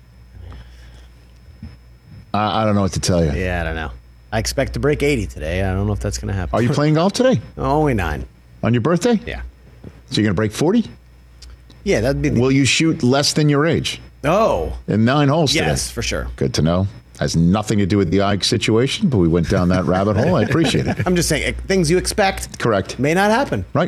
I, I don't know what to tell you. Yeah, I don't know. I expect to break eighty today. I don't know if that's going to happen. Are you playing golf today? Only nine. On your birthday? Yeah. So you're going to break forty? Yeah, that'd be. The- Will you shoot less than your age? Oh. In nine holes today? Yes, for sure. Good to know. Has nothing to do with the Ike situation, but we went down that rabbit hole. I appreciate it. I'm just saying, things you expect correct may not happen. Right.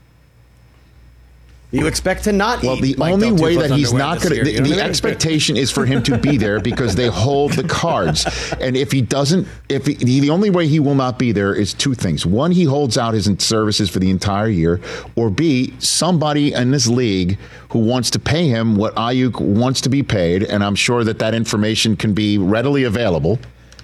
You expect to not well, eat. Well, the only way that he's not going to, the, the expectation is for him to be there because they hold the cards. And if he doesn't, if he, the only way he will not be there is two things. One, he holds out his services for the entire year, or B, somebody in this league who wants to pay him what Ayuk wants to be paid, and I'm sure that that information can be readily available,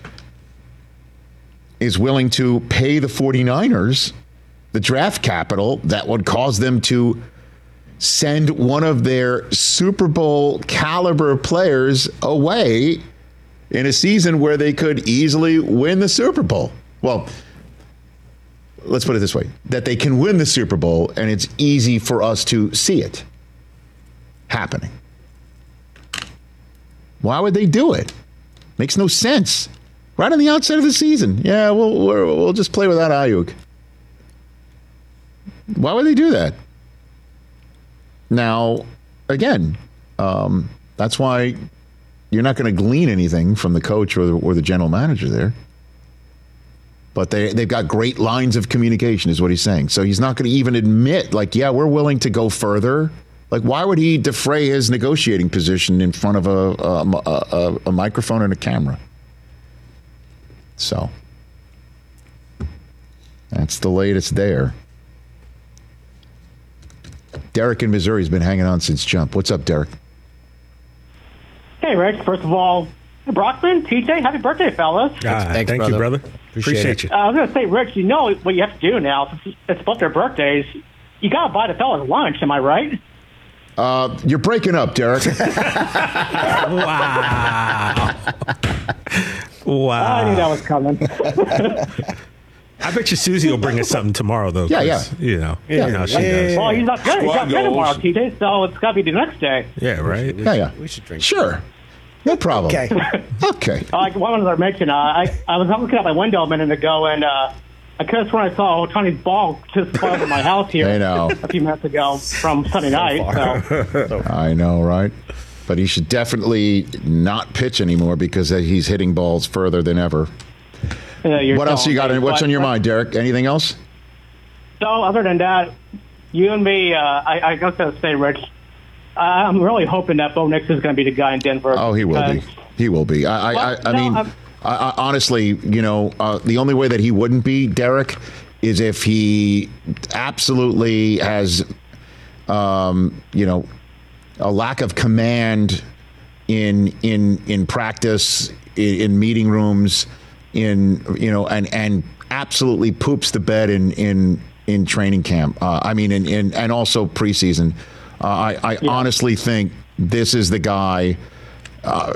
is willing to pay the forty-niners the draft capital that would cause them to send one of their Super Bowl caliber players away in a season where they could easily win the Super Bowl. Well, let's put it this way, that they can win the Super Bowl and it's easy for us to see it happening. Why would they do it? Makes no sense. Right on the outset of the season. Yeah, we'll, we'll just play without Ayuk. Why would they do that? Now, again, um, that's why you're not going to glean anything from the coach or the, or the general manager there. But they, they've got great lines of communication is what he's saying. So he's not going to even admit, like, yeah, we're willing to go further. Like, why would he defray his negotiating position in front of a, a, a, a microphone and a camera? So that's the latest there. Derek in Missouri has been hanging on since jump. What's up, Derek? Hey, Rich. First of all, Brockman, T J, happy birthday, fellas. Ah, Thanks, thank brother. you, brother. Appreciate, Appreciate you. Uh, I was going to say, Rich, you know what you have to do now. Since it's both their birthdays. You got to buy the fellas lunch. Am I right? Uh, you're breaking up, Derek. Wow. Wow. I knew that was coming. I bet you Susie will bring us something tomorrow, though. Yeah, yeah. You know, yeah, you know she yeah, does. Well, he's not good. He's not good tomorrow, T J, so it's got to be the next day. Yeah, right? Yeah, yeah. We should drink. Sure. No problem. Okay. Okay. Uh, like one other mention, uh, I, I was looking out my window a minute ago, and uh, I could have sworn I saw Tony's ball just fly over my house here I know. a few minutes ago from Sunday night. So. I know, right? But he should definitely not pitch anymore because he's hitting balls further than ever. Yeah, what else you got? Me, What's but, on your mind, Derek? Anything else? So, other than that, you and me, uh, I, I was going to say, Rich, I'm really hoping that Bo Nix is going to be the guy in Denver. Oh, he will be. He will be. I, I, I, I mean, I, I, honestly, you know, uh, the only way that he wouldn't be, Derek, is if he absolutely has, um, you know, a lack of command in in in practice, in, in meeting rooms, in you know, and and absolutely poops the bed in in in training camp. Uh, I mean, in, in and also preseason. Uh, I, I yeah. honestly think this is the guy. Uh,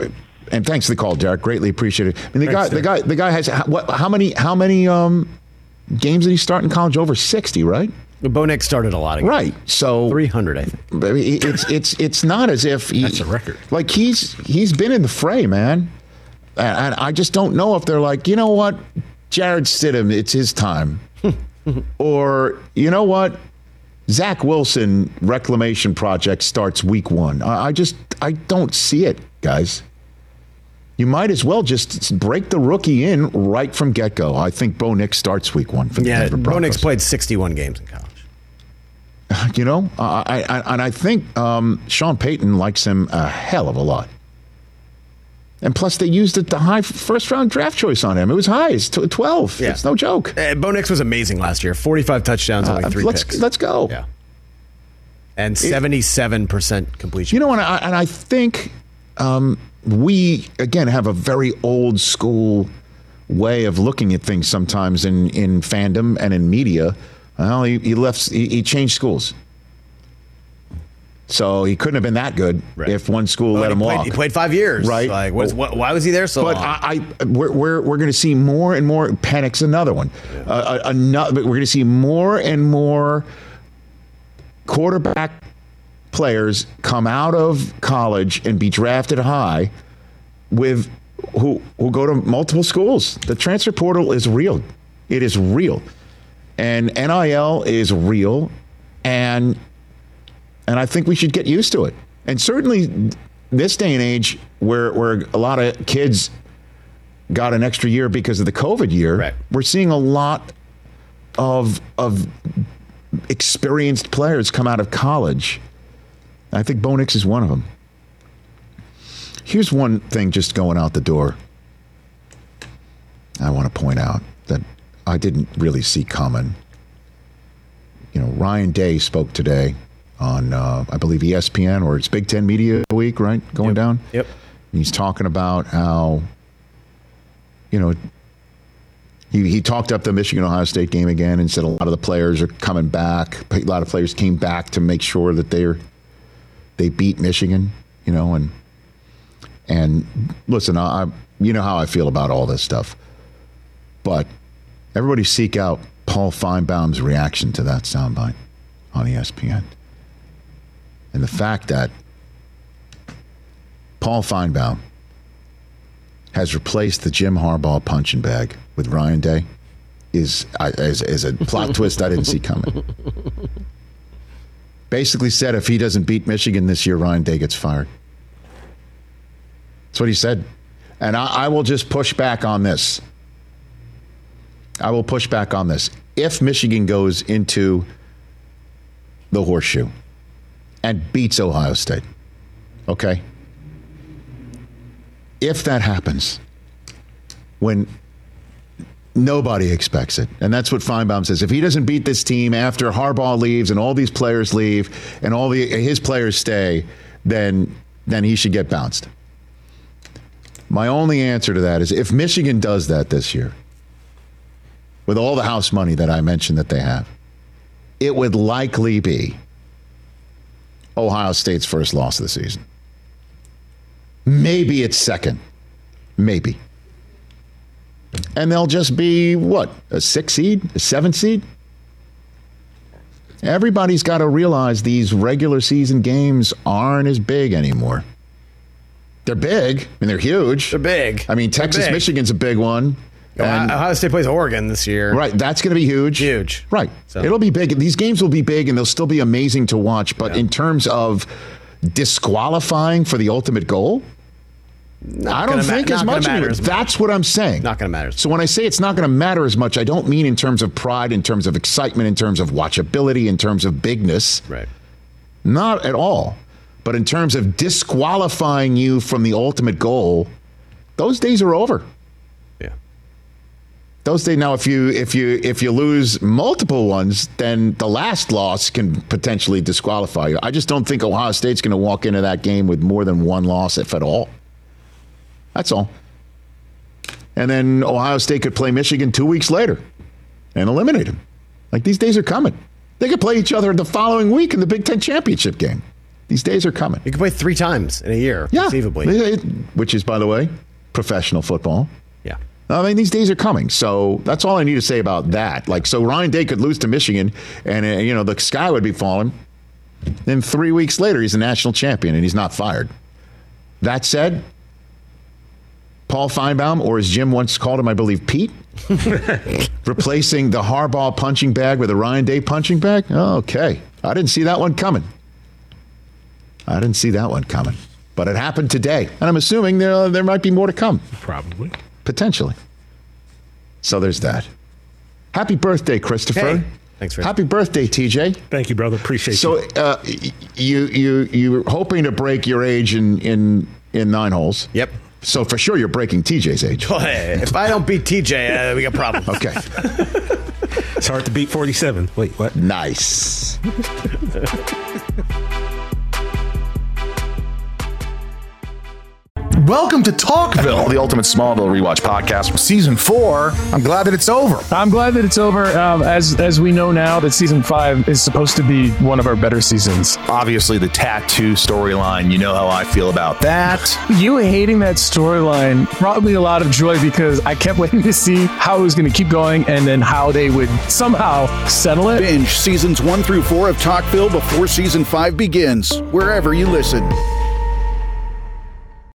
And thanks for the call, Derek. Greatly appreciated. I mean, the Thanks, guy, the Derek. guy, the guy has what? How many? How many um, games did he start in college? Over sixty, right? Bo Nix started a lot of games. Right. So three hundred, I think. I mean, it's it's it's not as if he, That's a record. Like he's he's been in the fray, man. And, and I just don't know if they're like, you know what, Jared Stidham, it's his time, or you know what, Zach Wilson reclamation project starts week one. I, I just I don't see it, guys. You might as well just break the rookie in right from get go. I think Bo Nix starts week one for the Yeah, Denver Bo Broncos. Nix played sixty-one games in college. You know, I, I, and I think um, Sean Payton likes him a hell of a lot. And plus, they used it, the high first round draft choice on him. It was high. It's twelve. Yeah. It's no joke. Uh, Bo Nix was amazing last year. forty-five touchdowns, only Uh, three let's picks. let's go. Yeah. And seventy-seven percent completion. You know, and I, and I think um, we again have a very old school way of looking at things sometimes in, in fandom and in media. Well, he, he left. He, he changed schools. So he couldn't have been that good Right. if one school Well, let he him played, walk. He played five years. Right. Like, what is, what, why was he there so But long? I, I we're we're, we're going to see more and more. Panic's another one. Uh, another. But we're going to see more and more quarterback players come out of college and be drafted high with who who go to multiple schools. The transfer portal is real. It is real, and N I L is real, and. And I think we should get used to it. And certainly this day and age where where a lot of kids got an extra year because of the COVID year, Right. we're seeing a lot of of experienced players come out of college. I think Bo Nix is one of them. Here's one thing just going out the door I want to point out that I didn't really see coming. You know, Ryan Day spoke today on, uh, I believe, E S P N, or it's Big Ten Media Week, right? Going Yep. down? Yep. And he's talking about how, you know, he, he talked up the Michigan-Ohio State game again and said a lot of the players are coming back. A lot of players came back to make sure that they're they beat Michigan, you know, and and listen, I, I you know how I feel about all this stuff. But everybody seek out Paul Feinbaum's reaction to that soundbite on E S P N. And the fact that Paul Feinbaum has replaced the Jim Harbaugh punching bag with Ryan Day is, is, is a plot twist I didn't see coming. Basically said if he doesn't beat Michigan this year, Ryan Day gets fired. That's what he said. And I, I will just push back on this. I will push back on this. If Michigan goes into the horseshoe and beats Ohio State, okay? If that happens, when nobody expects it, and that's what Feinbaum says, if he doesn't beat this team after Harbaugh leaves and all these players leave and all the his players stay, then then he should get bounced. My only answer to that is if Michigan does that this year, with all the house money that I mentioned that they have, it would likely be Ohio State's first loss of the season. Maybe it's second. Maybe. And they'll just be, what, a six seed? A seven seed? Everybody's got to realize these regular season games aren't as big anymore. They're big. I mean, they're huge. They're big. I mean, Texas, big. Michigan's a big one. And, Ohio State plays Oregon this year. Right, that's going to be huge. Huge. Right. So. It'll be big. These games will be big, and they'll still be amazing to watch. But Yeah. in terms of disqualifying for the ultimate goal, I don't gonna think ma- as not gonna much matter anymore. as much. That's what I'm saying. Not going to matter. So when I say it's not going to matter as much, I don't mean in terms of pride, in terms of excitement, in terms of watchability, in terms of bigness. Right. Not at all. But in terms of disqualifying you from the ultimate goal, those days are over. Yeah. Those days now, if you if you if you lose multiple ones, then the last loss can potentially disqualify you. I just don't think Ohio State's going to walk into that game with more than one loss, if at all. That's all. And then Ohio State could play Michigan two weeks later and eliminate them. Like, these days are coming. They could play each other the following week in the Big Ten championship game. These days are coming. You can play three times in a year, yeah, conceivably. It, which is, by the way, professional football. Yeah. I mean, these days are coming. So that's all I need to say about that. Like, so Ryan Day could lose to Michigan, and, uh, you know, the sky would be falling. Then three weeks later, he's a national champion, and he's not fired. That said, Paul Feinbaum, or as Jim once called him, I believe, Pete, replacing the Harbaugh punching bag with a Ryan Day punching bag? Okay. I didn't see that one coming. I didn't see that one coming. But it happened today. And I'm assuming there, there might be more to come. Probably. Potentially. So there's that. Happy birthday, Christopher. Hey. Thanks for Happy birthday, T J. Thank you, brother. Appreciate so, you. So uh, you, you, you're hoping to break your age in, in, in nine holes. Yep. So for sure you're breaking T J's age. If I don't beat T J, uh, we got problems. Okay. It's hard to beat forty-seven. Wait, what? Nice. Welcome to Talkville, the ultimate Smallville rewatch podcast. Season four. I'm glad that it's over. I'm glad that it's over. Um, as as we know now that season five is supposed to be one of our better seasons. Obviously, the tattoo storyline. You know how I feel about that. You hating that storyline brought me a lot of joy because I kept waiting to see how it was going to keep going and then how they would somehow settle it. Binge seasons one through four of Talkville before season five begins, wherever you listen.